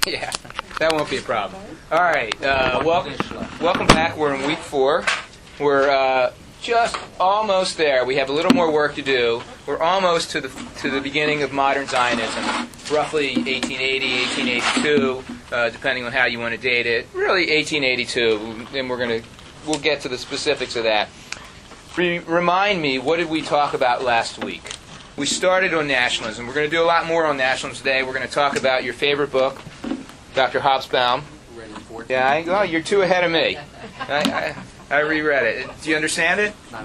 Yeah, that won't be a problem. All right, welcome back. We're in week 4. We're just almost there. We have a little more work to do. We're almost to the beginning of modern Zionism, roughly 1880, 1882, depending on how you want to date it. Really, 1882, and we'll get to the specifics of that. Remind me, what did we talk about last week? We started on nationalism. We're going to do a lot more on nationalism today. We're going to talk about your favorite book, Dr. Hobsbawm. Yeah, you're too ahead of me. I reread it. Do you understand it? Not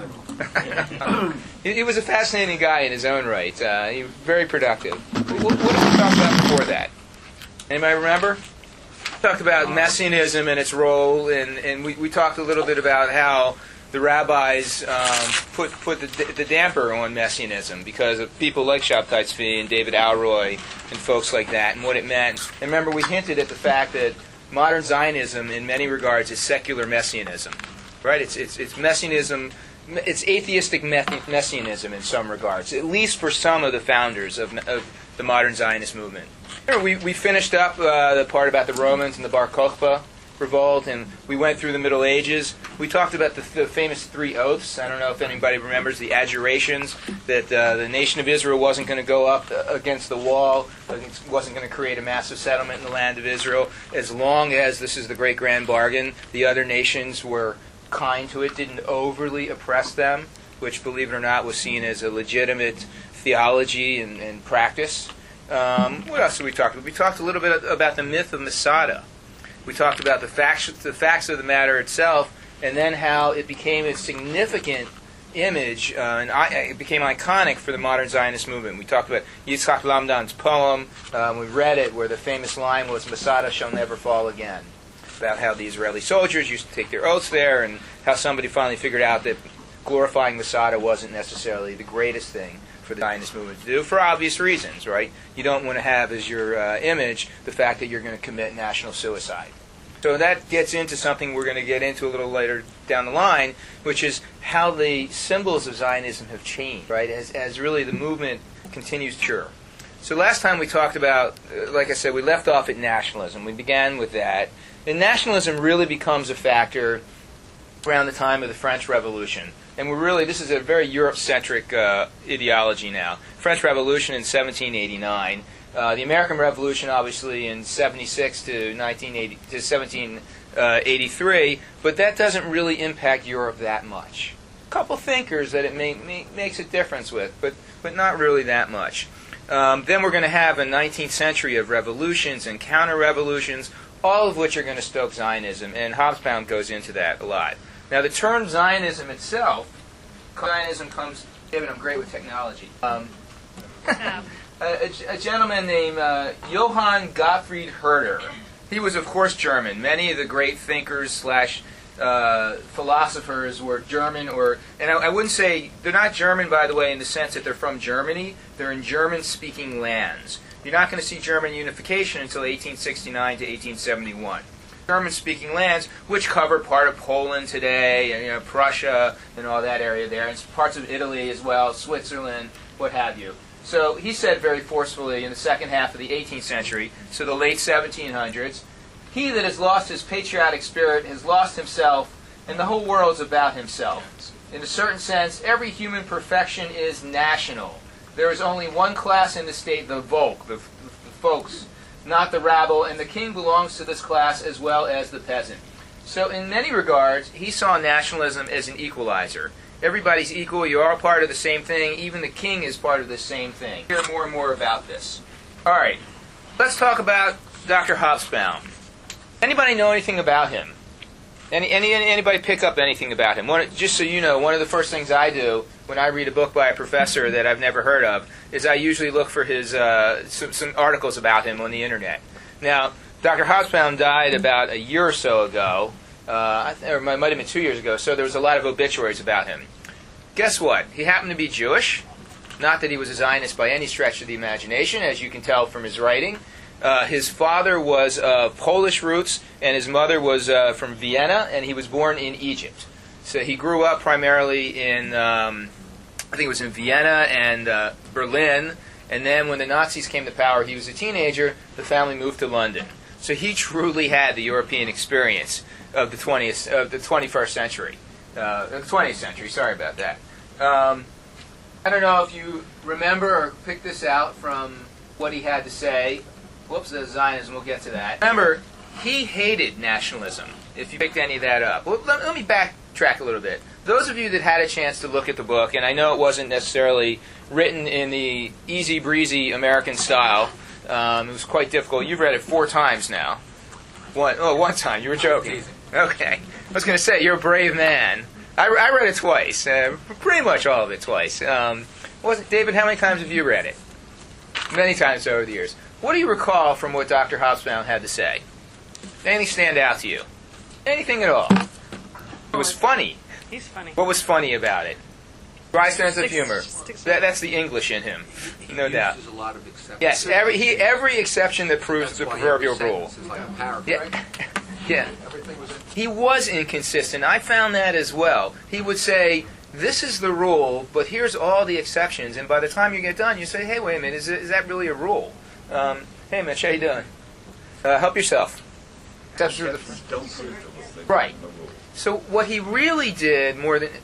at all. He was a fascinating guy in his own right. He was very productive. What did we talk about before that? Anybody remember? We talked about Messianism and its role, and we talked a little bit about how the rabbis put the damper on Messianism because of people like Shabtai Tzvi and David Alroy and folks like that, and what it meant. And remember, we hinted at the fact that modern Zionism, in many regards, is secular Messianism. Right? It's Messianism. It's atheistic Messianism in some regards, at least for some of the founders of the modern Zionist movement. We finished up the part about the Romans and the Bar Kokhba revolt, and we went through the Middle Ages. We talked about the famous 3 oaths. I don't know if anybody remembers the adjurations, that the nation of Israel wasn't going to go up against the wall, wasn't going to create a massive settlement in the land of Israel, as long as, this is the great grand bargain, the other nations were kind to it, didn't overly oppress them, which, believe it or not, was seen as a legitimate theology and practice. What else did we talk about? We talked a little bit about the myth of Masada. We talked about the facts of the matter itself, and then how it became a significant image, and it became iconic for the modern Zionist movement. We talked about Yitzhak Lamdan's poem. We read it, where the famous line was, "Masada shall never fall again," about how the Israeli soldiers used to take their oaths there, and how somebody finally figured out that glorifying Masada wasn't necessarily the greatest thing for the Zionist movement to do, for obvious reasons, right? You don't want to have as your image the fact that you're going to commit national suicide. So that gets into something we're going to get into a little later down the line, which is how the symbols of Zionism have changed, right, as really the movement continues to mature. So last time we talked about, like I said, we left off at nationalism. We began with that. And nationalism really becomes a factor around the time of the French Revolution. And this is a very Europe-centric ideology now. French Revolution in 1789. The American Revolution, obviously, in 76 to 1783. But that doesn't really impact Europe that much. A couple thinkers that it makes a difference with, but not really that much. Then we're going to have a 19th century of revolutions and counter-revolutions, all of which are going to stoke Zionism, and Hobsbawm goes into that a lot. Now, the term Zionism itself, Zionism comes, David, I'm great with technology. A gentleman named Johann Gottfried Herder. He was, of course, German. Many of the great thinkers / philosophers were German, and I wouldn't say, they're not German, by the way, in the sense that they're from Germany. They're in German-speaking lands. You're not going to see German unification until 1869 to 1871. German-speaking lands, which cover part of Poland today, and Prussia, and all that area there, and parts of Italy as well, Switzerland, what have you. So he said very forcefully in the second half of the 18th century, so the late 1700s, "He that has lost his patriotic spirit has lost himself, and the whole world's about himself. In a certain sense, every human perfection is national. There is only one class in the state, the Volk, the folks, not the rabble, and the king belongs to this class as well as the peasant." So in many regards, he saw nationalism as an equalizer. Everybody's equal, you're all part of the same thing, even the king is part of the same thing. Hear more and more about this. All right, let's talk about Dr. Hobsbawm. Anybody know anything about him? Anybody pick up anything about him? Just so you know, one of the first things I do when I read a book by a professor that I've never heard of is I usually look for his some articles about him on the internet. Now, Dr. Hobsbawm died about a year or so ago, or it might have been 2 years ago, so there was a lot of obituaries about him. Guess what? He happened to be Jewish. Not that he was a Zionist by any stretch of the imagination, as you can tell from his writing. His father was of Polish roots, and his mother was from Vienna, and he was born in Egypt. So he grew up primarily in, I think it was in Vienna and Berlin, and then when the Nazis came to power, he was a teenager, the family moved to London. So he truly had the European experience of the 21st century. The 20th century, sorry about that. I don't know if you remember or picked this out from what he had to say. Whoops, the Zionism, we'll get to that. Remember, he hated nationalism, if you picked any of that up. Well, let me backtrack a little bit. Those of you that had a chance to look at the book, and I know it wasn't necessarily written in the easy breezy American style, it was quite difficult. You've read it 4 times now. One time. You were joking. Okay. I was going to say, you're a brave man. I read it twice. Pretty much all of it twice. David, how many times have you read it? Many times over the years. What do you recall from what Dr. Hobsbawm had to say? Anything stand out to you? Anything at all? It was funny. He's funny. What was funny about it? Dry sense of humor. That's the English in him, no doubt. Uses a lot of exceptions. Yes, every exception that proves the That's why proverbial every rule. sentence is like a paragraph. Yeah. Yeah. Everything was He was inconsistent. I found that as well. He would say, this is the rule, but here's all the exceptions. And by the time you get done, you say, hey, wait a minute, is that really a rule? Hey, Mitch, how you doing? Help yourself. That's through the right. So what he really did more than...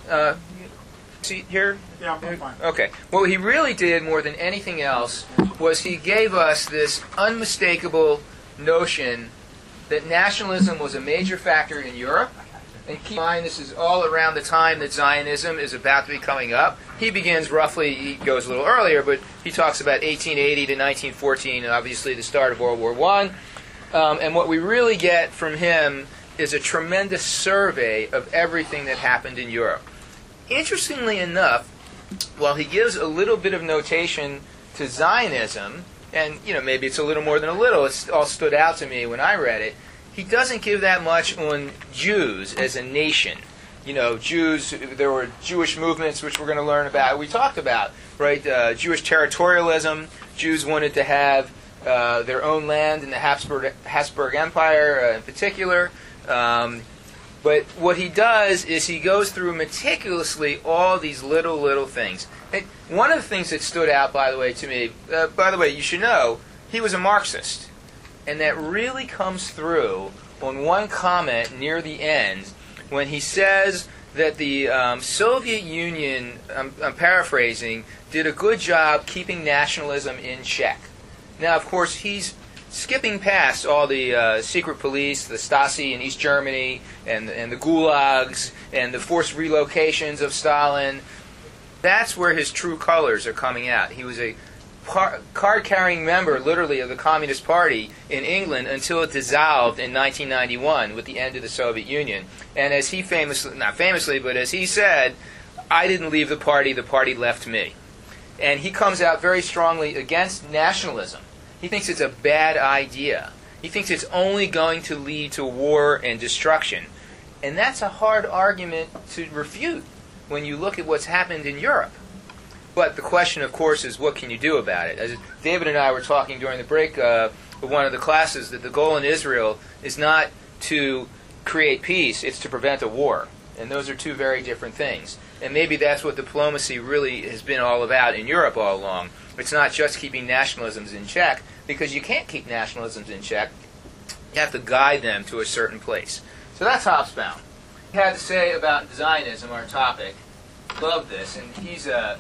see here? Yeah, I'm fine. Okay. What he really did more than anything else was he gave us this unmistakable notion that nationalism was a major factor in Europe. And keep in mind, this is all around the time that Zionism is about to be coming up. He begins roughly, he goes a little earlier, but he talks about 1880 to 1914, and obviously the start of World War I. And what we really get from him is a tremendous survey of everything that happened in Europe. Interestingly enough, while he gives a little bit of notation to Zionism, and maybe it's a little more than a little, it all stood out to me when I read it, he doesn't give that much on Jews as a nation. Jews, there were Jewish movements which we're going to learn about. We talked about, right, Jewish territorialism. Jews wanted to have their own land in the Habsburg Empire in particular. But what he does is he goes through meticulously all these little things. And one of the things that stood out, by the way, to me, you should know, he was a Marxist. And that really comes through on one comment near the end when he says that the Soviet Union, I'm paraphrasing, did a good job keeping nationalism in check. Now, of course, he's skipping past all the secret police, the Stasi in East Germany, and the gulags, and the forced relocations of Stalin. That's where his true colors are coming out. He was a card-carrying member, literally, of the Communist Party in England until it dissolved in 1991 with the end of the Soviet Union. And as he not famously, but as he said, I didn't leave the party left me. And he comes out very strongly against nationalism. He thinks it's a bad idea. He thinks it's only going to lead to war and destruction. And that's a hard argument to refute when you look at what's happened in Europe. But the question, of course, is what can you do about it? As David and I were talking during the break of one of the classes, that the goal in Israel is not to create peace, it's to prevent a war. And those are two very different things. And maybe that's what diplomacy really has been all about in Europe all along. It's not just keeping nationalisms in check, because you can't keep nationalisms in check. You have to guide them to a certain place. So that's Hobsbawm. He had to say about Zionism, our topic. Love this. And he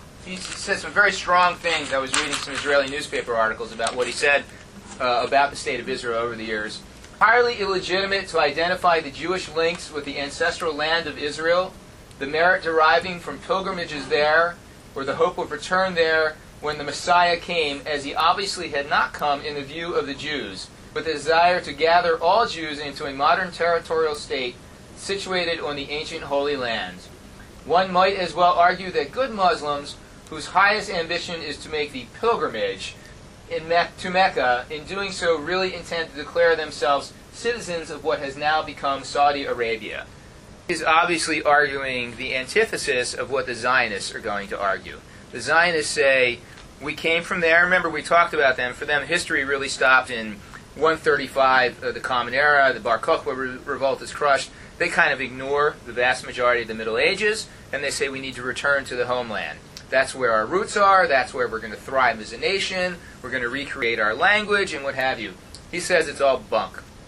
said some very strong things. I was reading some Israeli newspaper articles about what he said about the state of Israel over the years. Highly illegitimate to identify the Jewish links with the ancestral land of Israel, the merit deriving from pilgrimages there, or the hope of return there when the Messiah came, as he obviously had not come in the view of the Jews, but the desire to gather all Jews into a modern territorial state situated on the ancient Holy Land. One might as well argue that good Muslims, whose highest ambition is to make the pilgrimage to Mecca, in doing so really intend to declare themselves citizens of what has now become Saudi Arabia. He's obviously arguing the antithesis of what the Zionists are going to argue. The Zionists say, we came from there. Remember, we talked about them. For them, history really stopped in 135, the Common Era. The Bar Kokhba revolt is crushed. They kind of ignore the vast majority of the Middle Ages, and they say we need to return to the homeland. That's where our roots are. That's where we're going to thrive as a nation. We're going to recreate our language and what have you. He says it's all bunk.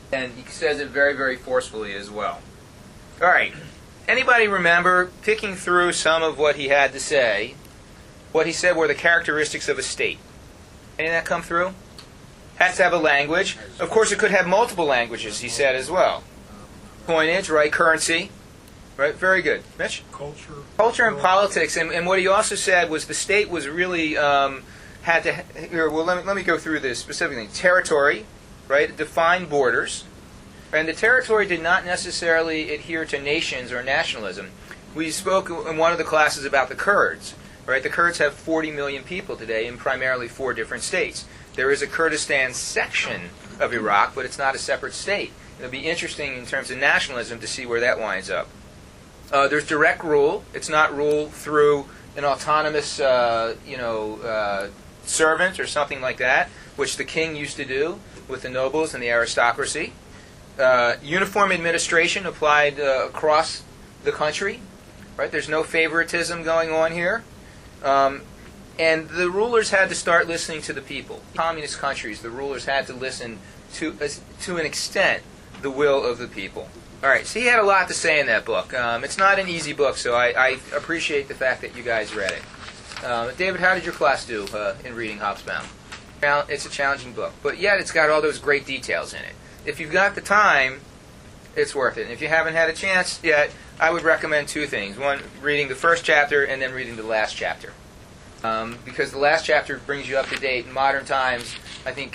And he says it very, very forcefully as well. All right. Anybody remember picking through some of what he had to say? What he said were the characteristics of a state. Any of that come through? Has to have a language. Of course, it could have multiple languages, he said as well. Coinage, right? Currency. Right? Very good. Mitch? Culture and politics. And what he also said was the state was really had to... Here, well, let me go through this specifically. Territory, right? Defined borders. And the territory did not necessarily adhere to nations or nationalism. We spoke in one of the classes about the Kurds. Right? The Kurds have 40 million people today in primarily 4 different states. There is a Kurdistan section of Iraq, but it's not a separate state. It'll be interesting in terms of nationalism to see where that winds up. There's direct rule. It's not ruled through an autonomous, servant or something like that, which the king used to do with the nobles and the aristocracy. Uniform administration applied across the country. Right? There's no favoritism going on here. And the rulers had to start listening to the people. In communist countries, the rulers had to listen to an extent, the will of the people. All right, so he had a lot to say in that book. It's not an easy book, so I appreciate the fact that you guys read it. David, how did your class do in reading Hobsbawm? It's a challenging book, but yet it's got all those great details in it. If you've got the time, it's worth it. And if you haven't had a chance yet, I would recommend 2 things. One, reading the first chapter, and then reading the last chapter. Because the last chapter brings you up to date. In modern times, I think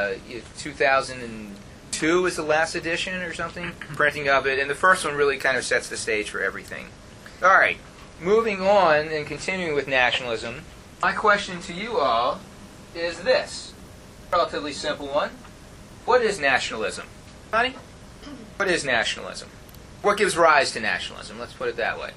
2002 is the last edition or something, printing of it. And the first one really kind of sets the stage for everything. All right, moving on and continuing with nationalism, my question to you all is this. Relatively simple one. What is nationalism? Honey? What is nationalism? What gives rise to nationalism? Let's put it that way.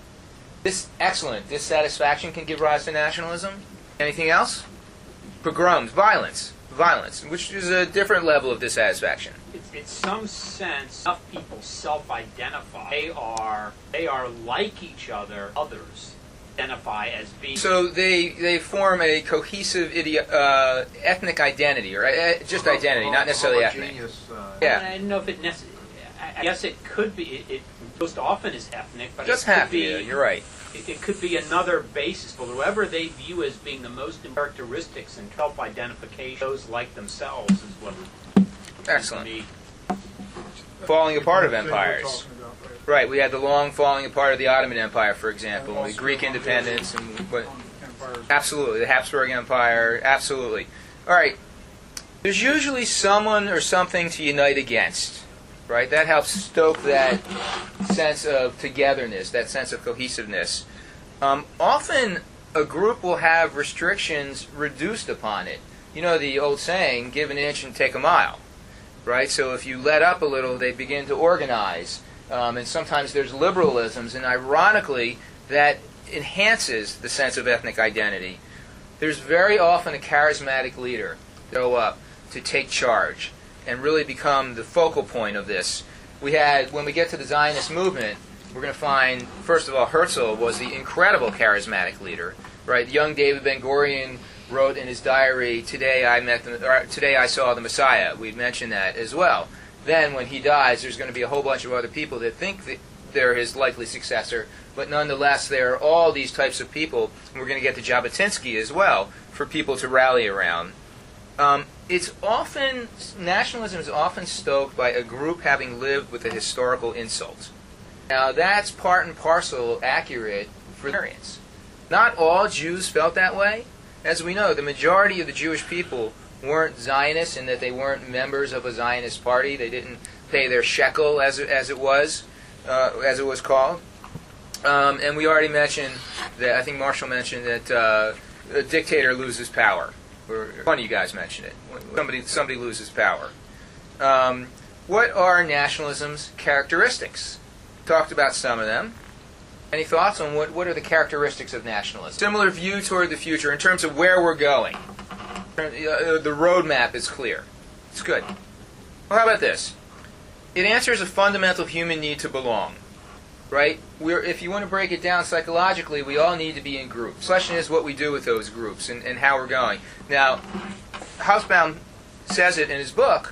Dissatisfaction can give rise to nationalism. Anything else? Pogroms, violence, which is a different level of dissatisfaction. In some sense, enough people self-identify. They are like each other. Others identify as being. So they form a cohesive ethnic identity, or just identity, not necessarily ethnic. Yeah. I don't know if it necessarily. I guess it could be. It most often is ethnic, but just it could half. be. You're right. It could be another basis, but whoever they view as being the most characteristics and self-identification, those like themselves, is what. Excellent. Falling apart of empires. Right. We had the long falling apart of the Ottoman Empire, for example, the Greek independence, and absolutely the Habsburg Empire. Absolutely. All right. There's usually someone or something to unite against. Right? That helps stoke that sense of togetherness, that sense of cohesiveness. Often, a group will have restrictions reduced upon it. You know the old saying, give an inch and take a mile. Right? So if you let up a little, they begin to organize. And sometimes there's liberalisms, and ironically, that enhances the sense of ethnic identity. There's very often a charismatic leader go up to take charge and really become the focal point of this. When we get to the Zionist movement, we're going to find, first of all, Herzl was the incredible charismatic leader. Right? Young David Ben-Gurion wrote in his diary, today I saw the Messiah. We'd mentioned that as well. Then, when he dies, there's going to be a whole bunch of other people that think that they're his likely successor, but nonetheless, there are all these types of people, and we're going to get to Jabotinsky as well, for people to rally around. Nationalism is often stoked by a group having lived with a historical insult. Now, that's part and parcel accurate for Syrians. Not all Jews felt that way. As we know, the majority of the Jewish people weren't Zionists in that they weren't members of a Zionist party. They didn't pay their shekel, as it was called. And we already mentioned that. I think Marshall mentioned that a dictator loses power. Or one of you guys mentioned it. Somebody loses power. What are nationalism's characteristics? Talked about some of them. Any thoughts on what are the characteristics of nationalism? Similar view toward the future in terms of where we're going. The roadmap is clear. It's good. Well, how about this? It answers a fundamental human need to belong. Right? If you want to break it down psychologically, we all need to be in groups. The question is what we do with those groups and how we're going. Now, Hobsbawm says it in his book,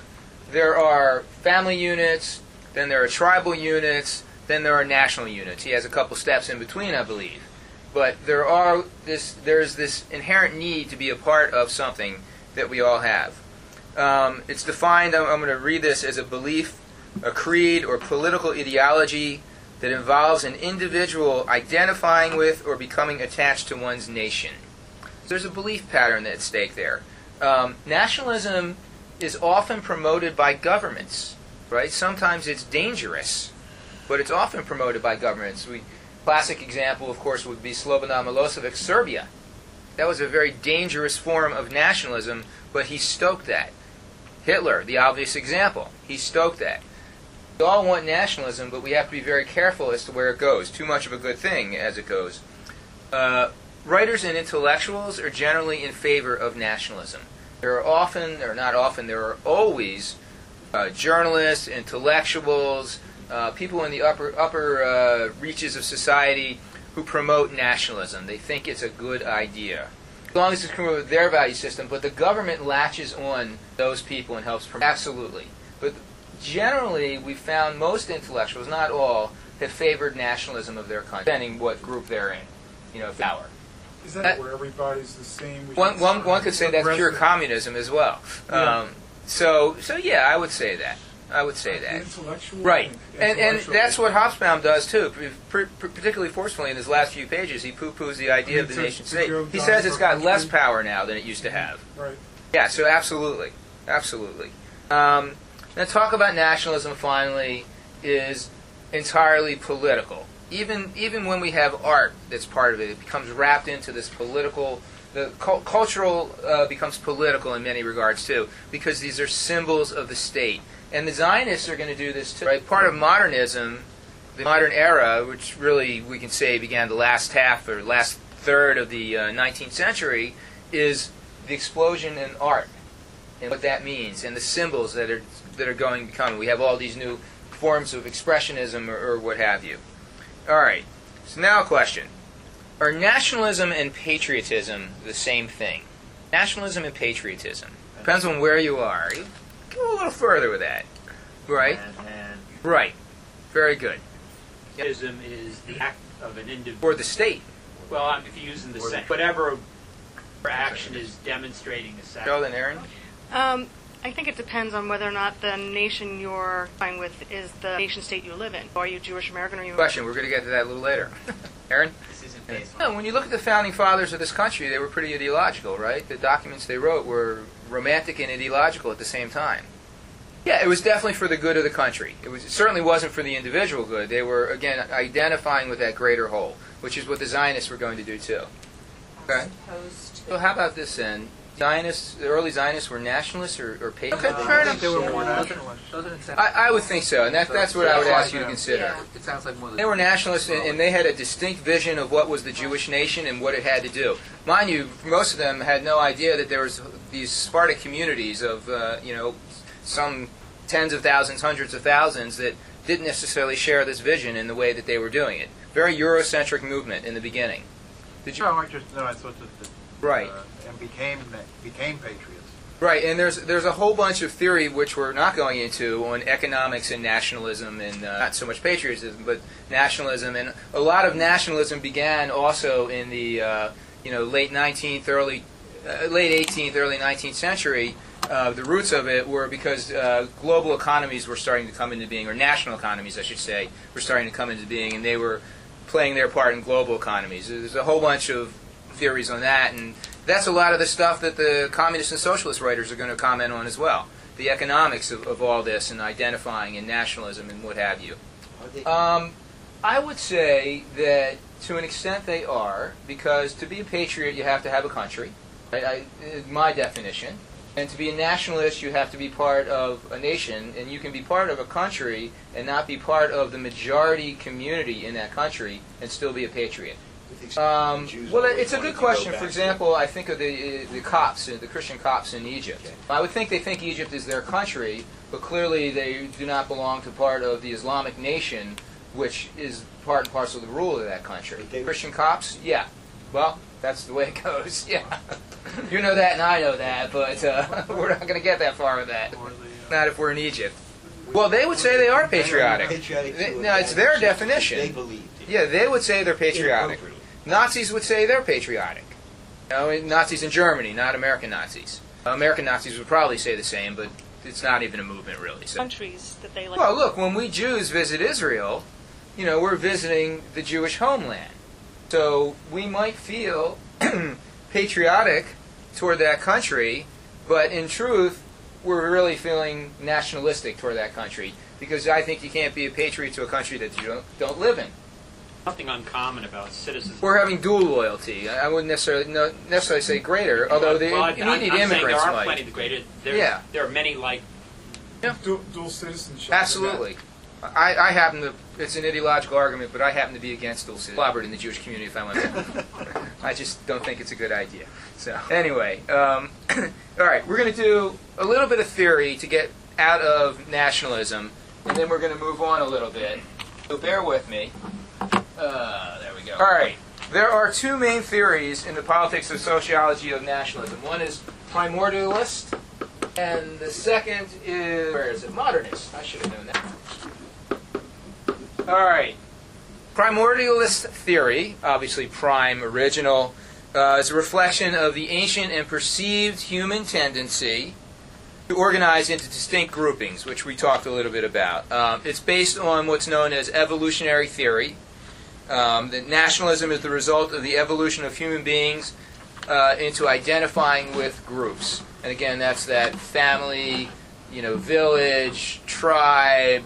there are family units, then there are tribal units, then there are national units. He has a couple steps in between, I believe. But there's this inherent need to be a part of something that we all have. It's defined, I'm going to read this, as a belief, a creed, or political ideology that involves an individual identifying with or becoming attached to one's nation. There's a belief pattern at stake there. Nationalism is often promoted by governments, right? Sometimes it's dangerous, but it's often promoted by governments. Classic example, of course, would be Slobodan Milosevic, Serbia. That was a very dangerous form of nationalism, but he stoked that. Hitler, the obvious example, he stoked that. We all want nationalism, but we have to be very careful as to where it goes. Too much of a good thing as it goes. Writers and intellectuals are generally in favor of nationalism. There are often, or not often, there are always journalists, intellectuals, people in the upper reaches of society who promote nationalism. They think it's a good idea. As long as it's coming with their value system, but the government latches on those people and helps promote. Absolutely. But generally, we've found most intellectuals, not all, have favored nationalism of their country, depending what group they're in, power. Is that where everybody's the same? One could say that's pure communism as well. Yeah. So yeah, I would say that. Intellectual? Right. And that's what Hobsbawm does too, particularly forcefully in his last few pages. He poo-poos the idea of the nation state. He says it's got less power now than it used to have. Right. Yeah, so absolutely. Now talk about nationalism finally is entirely political. Even when we have art that's part of it, it becomes wrapped into this political. The cultural becomes political in many regards too, because these are symbols of the state. And the Zionists are going to do this too. Right? Part of modernism, the modern era, which really we can say began the last half or last third of the 19th century, is the explosion in art and what that means, and the symbols that are going to become. We have all these new forms of expressionism or what have you. All right. So now a question. Are nationalism and patriotism the same thing? Nationalism and patriotism. Depends on where you are. You go a little further with that. Right? Right. Very good. Patriotism is the act of an individual. Or the state. Well, if you're using the same. Whatever action is demonstrating a section. Sheldon, Aaron? I think it depends on whether or not the nation you're fine with is the nation state you live in. Are you Jewish American or are you... Question. We're going to get to that a little later. Aaron? This isn't based on... No, when you look at the founding fathers of this country, they were pretty ideological, right? The documents they wrote were romantic and ideological at the same time. Yeah, it was definitely for the good of the country. It certainly wasn't for the individual good. They were, again, identifying with that greater whole, which is what the Zionists were going to do too. Okay? So how about this then? The early Zionists were nationalists or patriots? Okay, fair enough. They were more nationalists. Doesn't it sound? I would think so, and that's what I would ask you to consider. Yeah. It sounds like more. They were nationalists, and they had a distinct vision of what was the Jewish nation and what it had to do. Mind you, most of them had no idea that there was these Spartan communities of, some tens of thousands, hundreds of thousands that didn't necessarily share this vision in the way that they were doing it. Very Eurocentric movement in the beginning. Did you? No, I thought that. Right. And became patriots. Right, and there's a whole bunch of theory which we're not going into on economics and nationalism and not so much patriotism, but nationalism. And a lot of nationalism began also in the late 18th, early 19th century. The roots of it were because global economies were starting to come into being, or national economies, I should say, were starting to come into being, and they were playing their part in global economies. There's a whole bunch of theories on that, and that's a lot of the stuff that the communist and socialist writers are going to comment on as well. The economics of all this and identifying and nationalism and what have you. I would say that to an extent they are, because to be a patriot you have to have a country. My definition. And to be a nationalist you have to be part of a nation, and you can be part of a country and not be part of the majority community in that country and still be a patriot. Well, it's a good question. For example, I think of the Copts, the Christian Copts in Egypt. I would think they think Egypt is their country, but clearly they do not belong to part of the Islamic nation, which is part and parcel of the rule of that country. Christian Copts? Yeah. Well, that's the way it goes. Yeah. You know that and I know that, but we're not going to get that far with that. Or the Not if we're in Egypt. Well, they would say they are patriotic. No, it's their definition. They believed. Yeah, they would say they're patriotic. Nazis would say they're patriotic. Nazis in Germany, not American Nazis. American Nazis would probably say the same, but it's not even a movement, really. So. Countries that they like. Well, look, when we Jews visit Israel, we're visiting the Jewish homeland. So we might feel patriotic toward that country, but in truth, we're really feeling nationalistic toward that country, because I think you can't be a patriot to a country that you don't live in. Nothing uncommon about citizens. We're having dual loyalty. I wouldn't necessarily say greater, although the immediate immigrants there are might. plenty of greater. Yeah. There are many like. Dual citizenship. Absolutely. I happen to, it's an ideological argument, but I happen to be against dual citizenship. Clobbered in the Jewish community if I went to. I just don't think it's a good idea. So, anyway, all right, we're going to do a little bit of theory to get out of nationalism, and then we're going to move on a little bit. So bear with me. There we go. All right. There are two main theories in the politics of sociology of nationalism. One is primordialist, and the second is, where is it? Modernist. I should have known that. All right. Primordialist theory, obviously prime, original, is a reflection of the ancient and perceived human tendency to organize into distinct groupings, which we talked a little bit about. It's based on what's known as evolutionary theory. That nationalism is the result of the evolution of human beings into identifying with groups. And again, that's that family, village, tribe,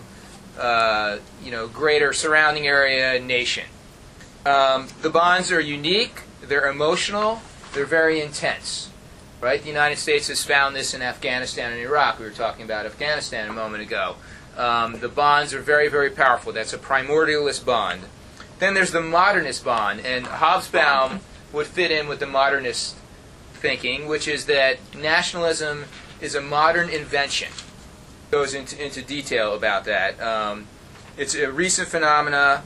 greater surrounding area, nation. The bonds are unique, they're emotional, they're very intense. Right? The United States has found this in Afghanistan and Iraq. We were talking about Afghanistan a moment ago. The bonds are very, very powerful. That's a primordialist bond. Then there's the modernist bond, and Hobsbawm would fit in with the modernist thinking, which is that nationalism is a modern invention. Goes into detail about that. It's a recent phenomena.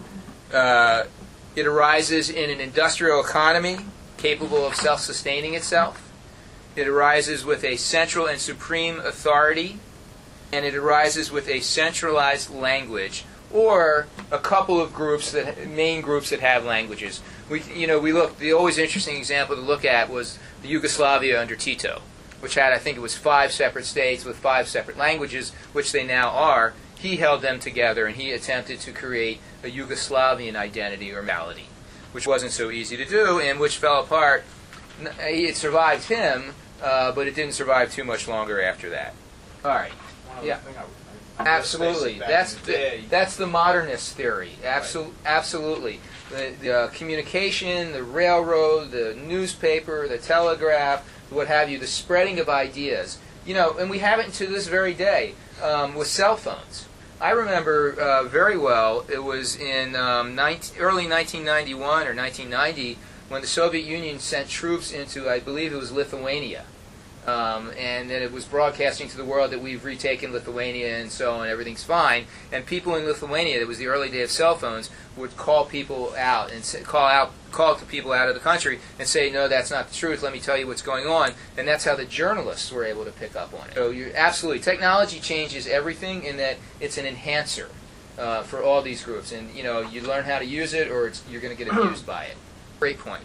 It arises in an industrial economy capable of self-sustaining itself. It arises with a central and supreme authority, and it arises with a centralized language, or a couple of main groups that have languages. We look. The always interesting example to look at was the Yugoslavia under Tito, which had, I think it was 5 separate states with 5 separate languages, which they now are. He held them together, and he attempted to create a Yugoslavian identity or malady, which wasn't so easy to do, and which fell apart. It survived him, but it didn't survive too much longer after that. All right. Yeah. Absolutely. That's the modernist theory. Absolutely. The communication, the railroad, the newspaper, the telegraph, what have you, the spreading of ideas. And we have it to this very day with cell phones. I remember very well, it was in early 1991 or 1990 when the Soviet Union sent troops into, I believe it was Lithuania. And then it was broadcasting to the world that we've retaken Lithuania and so on, everything's fine. And people in Lithuania, it was the early day of cell phones, would call people out and call to people out of the country and say, no, that's not the truth, let me tell you what's going on. And that's how the journalists were able to pick up on it. So absolutely, technology changes everything in that it's an enhancer for all these groups. And you learn how to use it or you're going to get abused by it. Great point.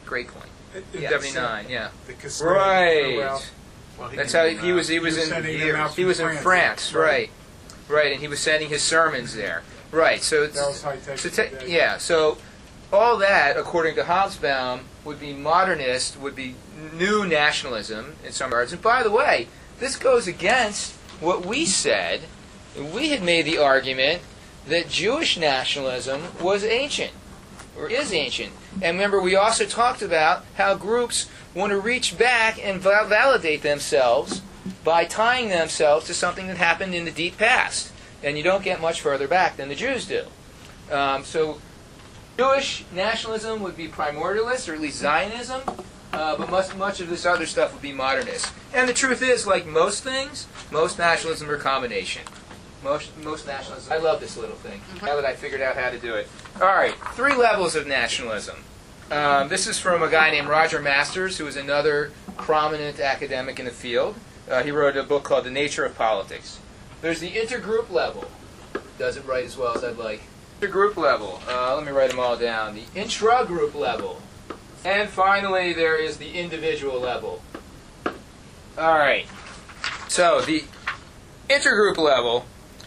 79, yeah. Right. Well, That's how he was in France, right, and he was sending his sermons there, right. So that was high tech. So all that, according to Hobsbawm, would be modernist, would be new nationalism in some regards. And by the way, this goes against what we said. We had made the argument that Jewish nationalism was ancient, or is ancient. And remember, we also talked about how groups want to reach back and validate themselves by tying themselves to something that happened in the deep past. And you don't get much further back than the Jews do. So Jewish nationalism would be primordialist, or at least Zionism, but much of this other stuff would be modernist. And the truth is, like most things, most nationalism are a combination. Most nationalism. I love this little thing, now that I figured out how to do it. All right, 3 levels of nationalism. This is from a guy named Roger Masters, who is another prominent academic in the field. He wrote a book called The Nature of Politics. There's the intergroup level. Does it right as well as I'd like. Intergroup level. Let me write them all down. The intragroup level. And finally, there is the individual level. All right. So the intergroup level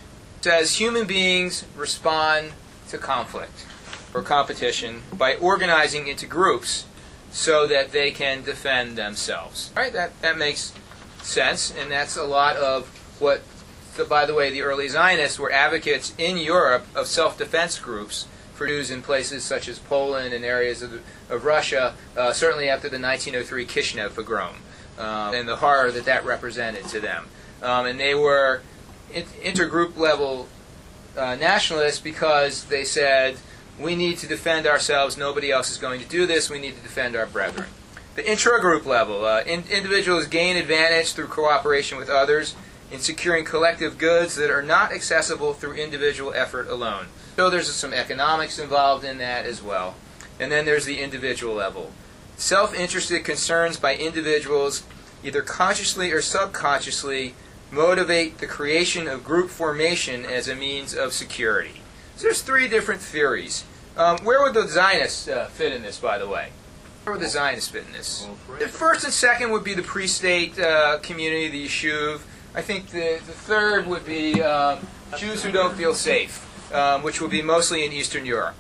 says human beings respond to conflict or competition by organizing into groups so that they can defend themselves. All right, that makes sense, and that's a lot of what, so by the way, the early Zionists were advocates in Europe of self-defense groups for Jews in places such as Poland and areas of Russia, certainly after the 1903 Kishinev pogrom, and the horror that represented to them. And they were intergroup level nationalists because they said, we need to defend ourselves, nobody else is going to do this, we need to defend our brethren. The intragroup level, individuals gain advantage through cooperation with others in securing collective goods that are not accessible through individual effort alone. So there's some economics involved in that as well. And then there's the individual level. Self-interested concerns by individuals, either consciously or subconsciously, motivate the creation of group formation as a means of security. So there's three different theories. Where would the Zionists fit in this, by the way? Where would the Zionists fit in this? The first and second would be the pre-state community, the Yishuv. I think the third would be Jews who don't feel safe, which would be mostly in Eastern Europe.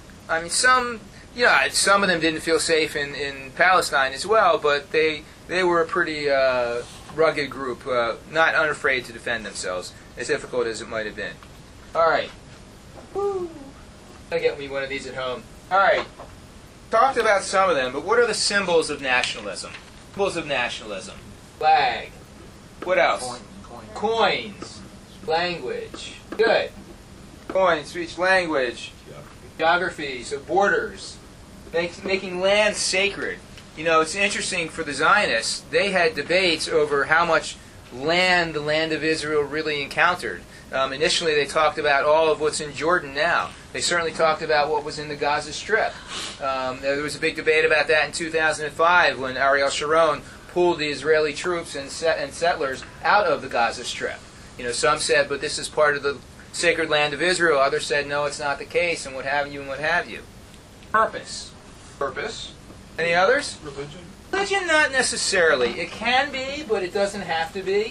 I mean, some of them didn't feel safe in Palestine as well, but they were a pretty rugged group, not unafraid to defend themselves, as difficult as it might have been. All right. Woo. I'll get me one of these at home. All right. Talked about some of them, but what are the symbols of nationalism? Symbols of nationalism. Flag. What else? Coins. Language. Good. Coins, speech, language. Geography, so borders. Making land sacred. You know, it's interesting for the Zionists, they had debates over how much land the land of Israel really encountered. Initially, they talked about all of what's in Jordan now. They certainly talked about what was in the Gaza Strip. There was a big debate about that in 2005 when Ariel Sharon pulled the Israeli troops and settlers out of the Gaza Strip. You know, some said, but this is part of the sacred land of Israel. Others said, no, it's not the case, and what have you, and what have you. Purpose. Purpose. Any others? Religion? Religion, not necessarily. It can be, but it doesn't have to be.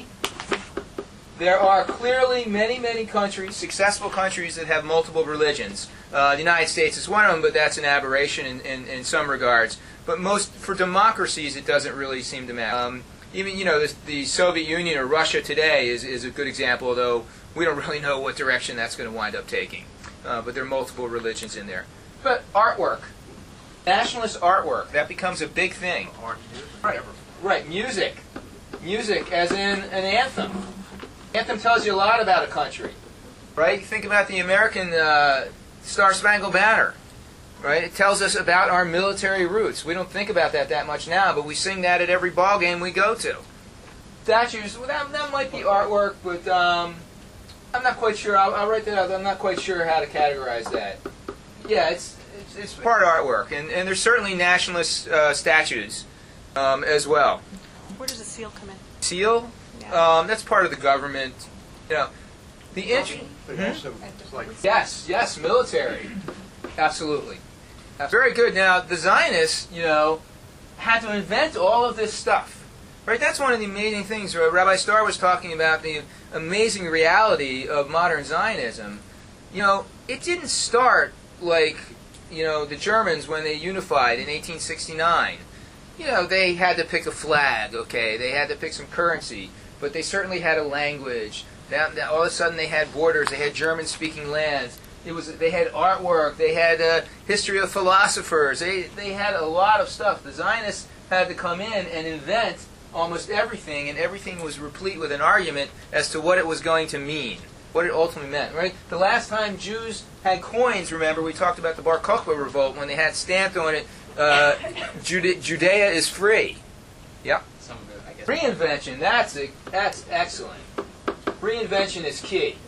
There are clearly many, many countries, successful countries, that have multiple religions. The United States is one of them, but that's an aberration in some regards. But for democracies, it doesn't really seem to matter. Even, the Soviet Union or Russia today is a good example, though we don't really know what direction that's going to wind up taking. But there are multiple religions in there. But artwork. Nationalist artwork, that becomes a big thing. Art, music, Right. Right, music. Music as in an anthem. Anthem tells you a lot about a country. Right? Think about the American Star-Spangled Banner. Right? It tells us about our military roots. We don't think about that much now, but we sing that at every ball game we go to. Statues, well, that might be artwork, but I'm not quite sure. I'll write that out. I'm not quite sure how to categorize that. Yeah, it's part artwork, and there's certainly nationalist statues as well. Where does the seal come in? Seal? Yeah. That's part of the government. The but also, it's like yes, military, absolutely. Very good. Now the Zionists, had to invent all of this stuff. Right? That's one of the amazing things. Rabbi Starr was talking about the amazing reality of modern Zionism. It didn't start like the Germans when they unified in 1869. They had to pick a flag, okay? They had to pick some currency, but they certainly had a language. All of a sudden they had borders, they had German-speaking lands. They had artwork, they had history of philosophers. They had a lot of stuff. The Zionists had to come in and invent almost everything, and everything was replete with an argument as to what it was going to mean, what it ultimately meant, right? The last time Jews had coins, remember, we talked about the Bar Kokhba revolt when they had stamped on it, Judea is free. Yep. Some of it, I guess. Reinvention, that's excellent. Reinvention is key.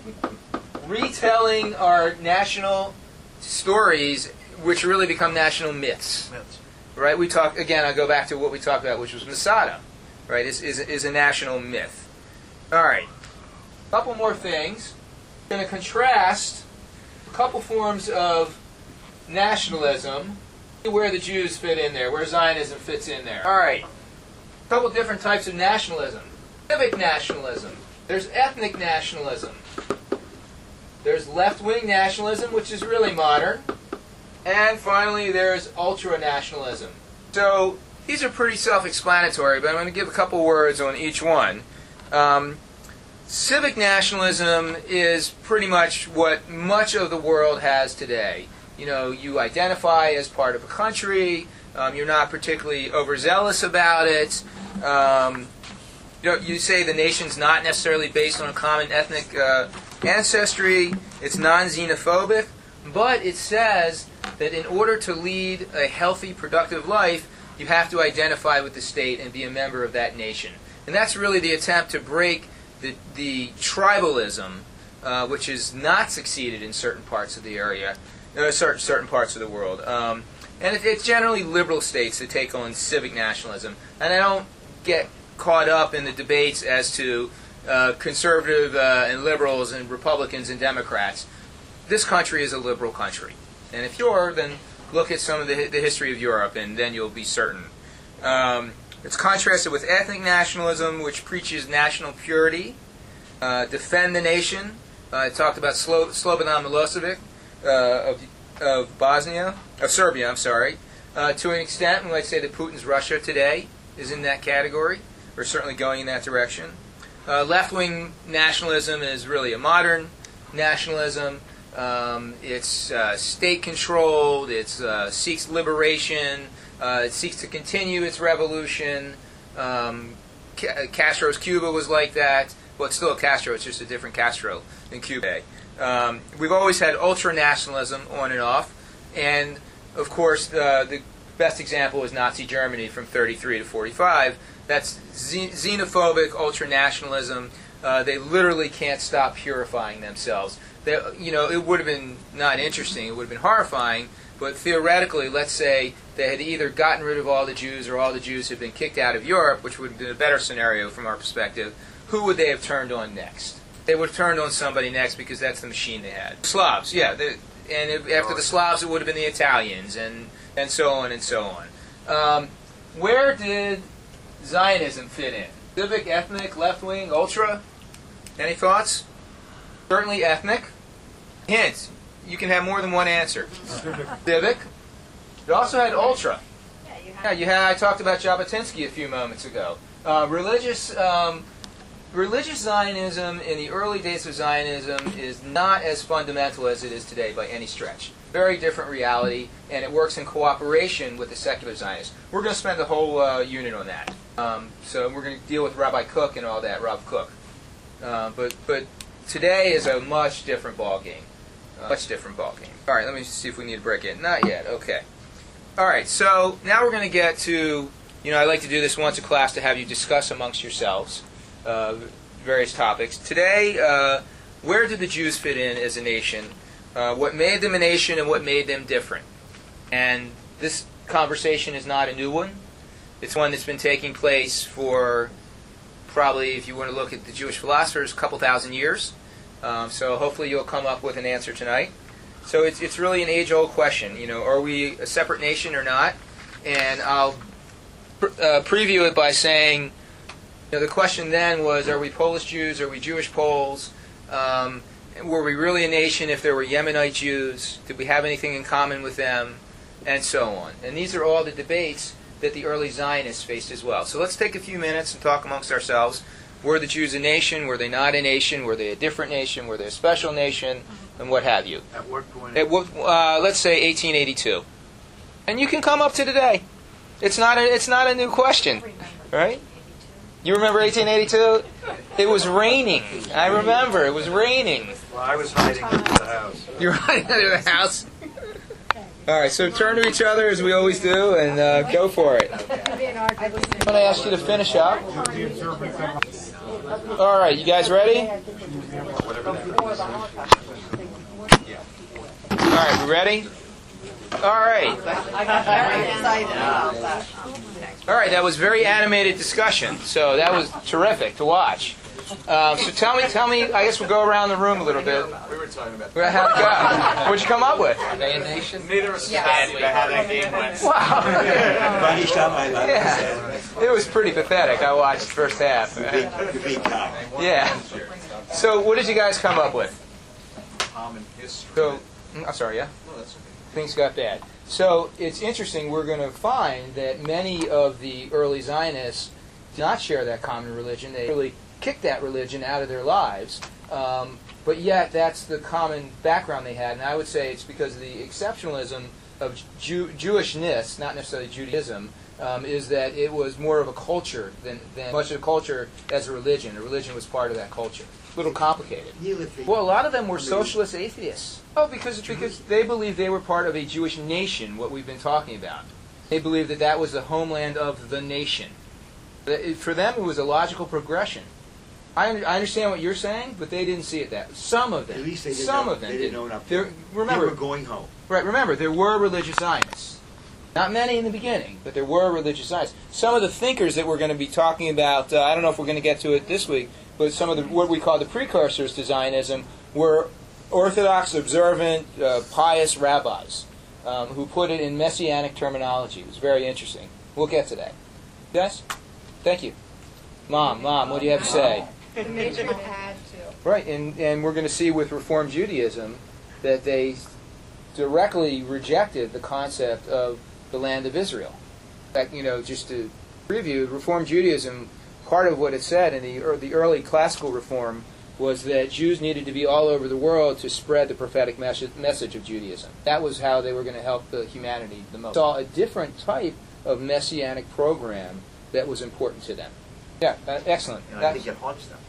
Retelling our national stories, which really become national myths. Right? We talk again. I go back to what we talked about, which was Masada. Right? Is a national myth. All right. A couple more things. I'm going to contrast a couple forms of nationalism, where the Jews fit in there, where Zionism fits in there. All right. A couple different types of nationalism. Civic nationalism. There's ethnic nationalism. There's left-wing nationalism, which is really modern. And finally, there's ultra-nationalism. So these are pretty self-explanatory, but I'm going to give a couple words on each one. Civic nationalism is pretty much what much of the world has today. You know, you identify as part of a country. You're not particularly overzealous about it. You say the nation's not necessarily based on a common ethnic ancestry. It's non-xenophobic, but it says that in order to lead a healthy, productive life, you have to identify with the state and be a member of that nation. And that's really the attempt to break the tribalism, which has not succeeded in certain parts of the area, certain parts of the world. And it's generally liberal states that take on civic nationalism. And I don't get caught up in the debates as to conservative and liberals and Republicans and Democrats. This country is a liberal country. And if you're, then look at some of the history of Europe, and then you'll be certain. It's contrasted with ethnic nationalism, which preaches national purity, defend the nation. I talked about Slobodan Milosevic of Serbia. I'm sorry. To an extent, we might say that Putin's Russia today is in that category, or certainly going in that direction. Left-wing nationalism is really a modern nationalism. It's state-controlled. It seeks liberation. It seeks to continue its revolution. Castro's Cuba was like that. Well, it's still a Castro. It's just a different Castro in Cuba. We've always had ultra-nationalism on and off. And, of course, the best example is Nazi Germany from 1933 to 1945. That's xenophobic ultra-nationalism. They literally can't stop purifying themselves. It would have been not interesting. It would have been horrifying. But theoretically, let's say they had either gotten rid of all the Jews or all the Jews had been kicked out of Europe, which would have been a better scenario from our perspective. Who would they have turned on next? They would have turned on somebody next because that's the machine they had. Slavs, yeah. After the Slavs, it would have been the Italians, and so on and so on. Where did Zionism fit in? Civic, ethnic, left-wing, ultra? Any thoughts? Certainly ethnic. Hint, you can have more than one answer. Civic. You also had ultra. I talked about Jabotinsky a few moments ago. Religious Zionism in the early days of Zionism is not as fundamental as it is today by any stretch. Very different reality, and it works in cooperation with the secular Zionists. We're going to spend the whole unit on that. So we're going to deal with Rabbi Cook and all that, Rob Cook. But today is a much different ballgame. Much different ballgame. All right, let me see if we need to break in. Not yet. Okay. All right, so now we're going to get to, I like to do this once a class to have you discuss amongst yourselves various topics. Today, where did the Jews fit in as a nation? What made them a nation and what made them different? And this conversation is not a new one. It's one that's been taking place for probably, if you want to look at the Jewish philosophers, a couple thousand years. So hopefully you'll come up with an answer tonight. So it's really an age-old question. Are we a separate nation or not? And I'll preview it by saying, the question then was, are we Polish Jews? Are we Jewish Poles? Were we really a nation if there were Yemenite Jews? Did we have anything in common with them? And so on. And these are all the debates that the early Zionists faced as well. So let's take a few minutes and talk amongst ourselves. Were the Jews a nation? Were they not a nation? Were they a different nation? Were they a special nation? And what have you. At what point? Let's say 1882. And you can come up to today. It's not a new question, right? You remember 1882? It was raining. I remember. It was raining. Well, I was hiding under the house. You were hiding under the house? All right, so turn to each other as we always do and go for it. I'm going to ask you to finish up. All right, you guys ready? All right, we ready? All right. I got very excited about that. All right, that was very animated discussion, so that was terrific to watch. So tell me. I guess we'll go around the room a little bit. We were talking about How'd it go? What'd you come up with? neither of us is happy about how that game went. Wow. Funny stuff I like. Yeah. It was pretty pathetic. I watched the first half. You beat Kyle. Yeah. So what did you guys come up with? Common history. So, I'm sorry, yeah? No, that's okay. Things got bad. So it's interesting, we're going to find that many of the early Zionists did not share that common religion. They really kicked that religion out of their lives. But yet that's the common background they had. And I would say it's because of the exceptionalism of Jewishness, not necessarily Judaism, is that it was more of a culture than much of the culture as a religion. A religion was part of that culture. A little complicated. Well, a lot of them were socialist atheists. Oh, because they believed they were part of a Jewish nation, what we've been talking about. They believed that that was the homeland of the nation. For them, it was a logical progression. I understand what you're saying, but they didn't see it that. Some of them. At least they didn't some know, of them they didn't know enough. Remember, They were going home. right? Remember, there were religious Zionists. Not many in the beginning, but there were religious Zionists. Some of the thinkers that we're going to be talking about, I don't know if we're going to get to it this week, but some of what we call the precursors to Zionism were Orthodox, observant, pious rabbis who put it in messianic terminology. It was very interesting. We'll get to that. Yes? Thank you. Mom, what do you have to say? Right, and we're going to see with Reform Judaism that they directly rejected the concept of the land of Israel. In fact, just to preview, Reform Judaism, part of what it said in the early classical Reform was that Jews needed to be all over the world to spread the prophetic message of Judaism. That was how they were going to help the humanity the most. Saw a different type of messianic program that was important to them. Yeah, excellent. And I think it haunts them.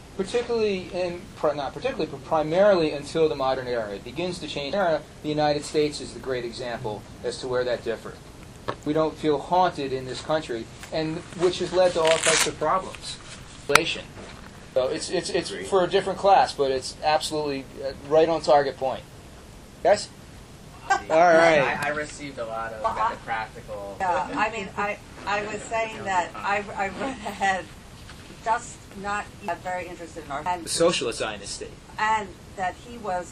Not particularly, but primarily until the modern era. It begins to change. The United States is the great example as to where that differed. We don't feel haunted in this country, and which has led to all types of problems. Inflation. So it's for a different class, but it's absolutely right on target point. Guys? All right. I received a lot of kind of practical. Yeah, I mean, I was saying that I read ahead, just not very interested in our The socialist Zionist state. and that he was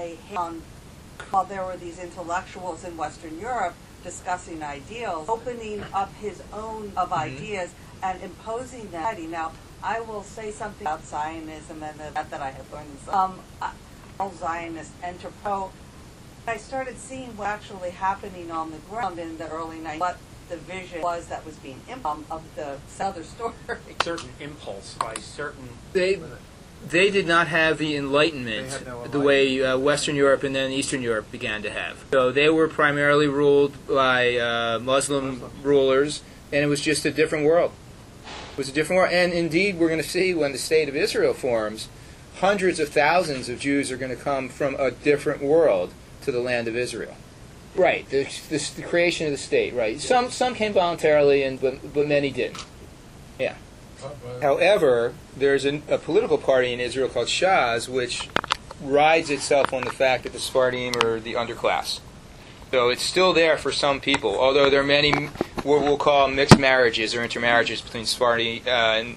while there were these intellectuals in Western Europe discussing ideals, opening up his own of ideas and imposing that. Now, I will say something about Zionism and that I have learned in some Zionist enterprise. I started seeing what actually happening on the ground in the early 90s, what the vision was that was being of the other story. Certain impulse by certain. They did not have the Enlightenment They had no the way Western Europe and then Eastern Europe began to have. So they were primarily ruled by Muslim rulers, and it was just a different world. It was a different world. And indeed, we're going to see when the State of Israel forms, hundreds of thousands of Jews are going to come from a different world to the land of Israel. Right, the creation of the state, right. Some came voluntarily, but many didn't. Yeah. However, there's a political party in Israel called Shas, which rides itself on the fact that the Sephardim are the underclass. So it's still there for some people, although there are many what we'll call mixed marriages or intermarriages between Sephardi and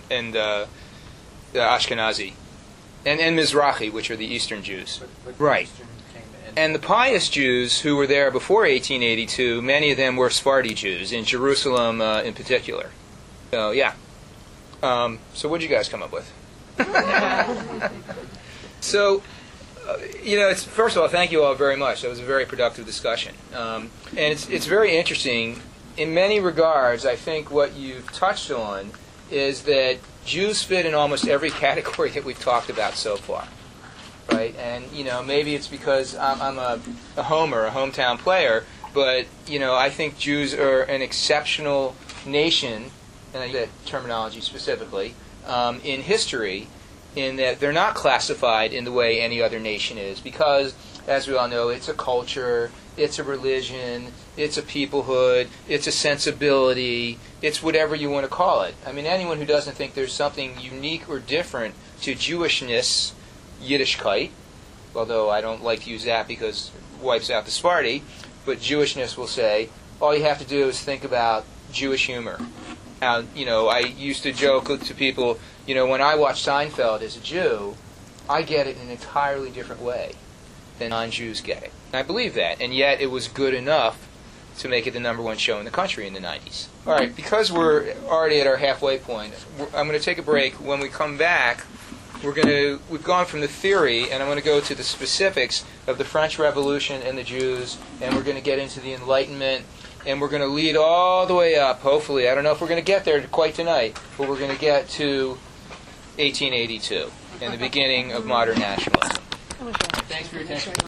Ashkenazi, and Mizrahi, which are the Eastern Jews. Right. And the pious Jews who were there before 1882, many of them were Sephardi Jews, in Jerusalem in particular. So, yeah. So what did you guys come up with? So, first of all, thank you all very much. That was a very productive discussion. And it's very interesting. In many regards, I think what you've touched on is that Jews fit in almost every category that we've talked about so far. Right? And, maybe it's because I'm a homer, a hometown player, but, I think Jews are an exceptional nation, and I use that terminology specifically, in history, in that they're not classified in the way any other nation is, because, as we all know, it's a culture, it's a religion, it's a peoplehood, it's a sensibility, it's whatever you want to call it. I mean, anyone who doesn't think there's something unique or different to Jewishness, Yiddishkeit, although I don't like to use that because it wipes out the Sephardi, but Jewishness will say, all you have to do is think about Jewish humor. Now, I used to joke to people, You know, when I watch Seinfeld as a Jew, I get it in an entirely different way than non-Jews get it. And I believe that, and yet it was good enough to make it the number one show in the country in the 90s. All right, because we're already at our halfway point, I'm going to take a break. When we come back, we've gone from the theory, and I'm going to go to the specifics of the French Revolution and the Jews, and we're going to get into the Enlightenment, and we're going to lead all the way up, hopefully. I don't know if we're going to get there quite tonight, but we're going to get to 1882 and the beginning of modern nationalism. Thanks for your attention.